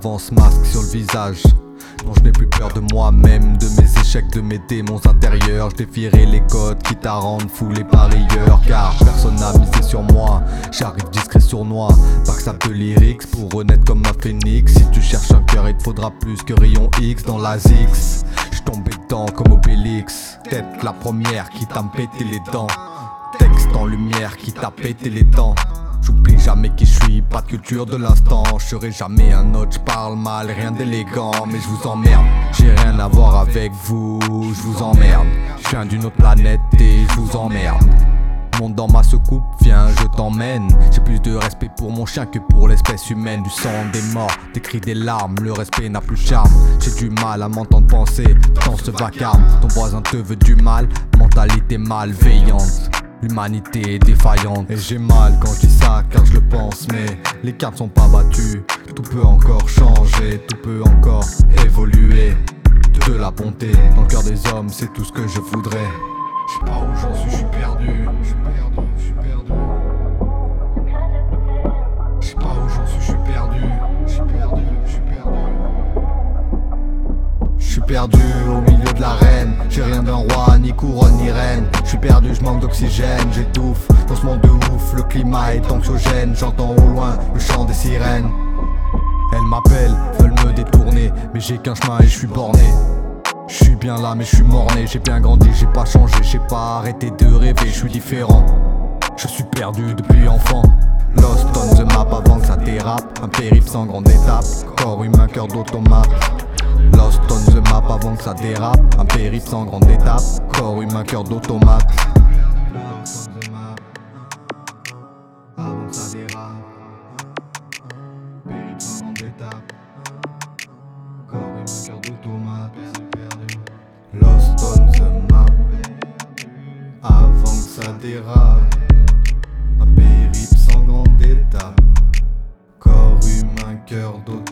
avance, masque sur le visage. Non, je n'ai plus peur de moi-même, de mes échecs, de mes démons intérieurs. Je défierai les codes qui à rendre fou les parieurs. Car personne n'a misé sur moi, j'arrive discret sournois. Backstab de lyrics pour renaître comme un phénix. Si tu cherches un cœur, il te faudra plus que rayon X dans la Zix. J'suis tombé dedans comme Obélix. Tête la première qui t'a pété les dents. Texte en lumière qui t'a pété les dents. J'oublie jamais qui je suis, pas de culture de l'instant. Je serai jamais un autre, je parle mal, rien d'élégant. Mais je vous emmerde, j'ai rien à voir avec vous, je vous emmerde. Je viens d'une autre planète et je vous emmerde. Monte dans ma soucoupe, viens je t'emmène. J'ai plus de respect pour mon chien que pour l'espèce humaine. Du sang des morts, des cris, des larmes, le respect n'a plus de charme. J'ai du mal à m'entendre penser dans ce vacarme. Ton voisin te veut du mal, mentalité malveillante. L'humanité est défaillante. Et j'ai mal quand je dis ça car je le pense. Mais les cartes sont pas battues. Tout peut encore changer, tout peut encore évoluer. De la bonté dans le cœur des hommes, c'est tout ce que je voudrais. Je sais pas où j'en suis, je suis perdu. Je suis perdu, je suis perdu. Je sais pas où j'en suis, je suis perdu. Je suis perdu, je suis perdu. Je suis perdu au milieu de l'arène. J'ai rien d'un roi, ni couronne, ni reine. Je suis perdu, je manque d'oxygène, j'étouffe. Dans ce monde de ouf, le climat est anxiogène. J'entends au loin le chant des sirènes. Elles m'appellent, veulent me détourner. Mais j'ai qu'un chemin et je suis borné. Je suis bien là mais je suis morné. J'ai bien grandi, j'ai pas changé. J'ai pas arrêté de rêver, je suis différent. Je suis perdu depuis enfant. Lost on the map avant que ça dérape. Un périple sans grande étape. Corps humain, cœur d'automate. Lost on the map avant que ça dérape. Un périple sans grande étape. Corps humain, cœur d'automate. Lost on the map avant que ça dérape. Périple sans grande étape. Corps humain, cœur d'automate. Lost on the map avant que ça dérape. Un périple sans grande étape. Corps humain, cœur d'automate.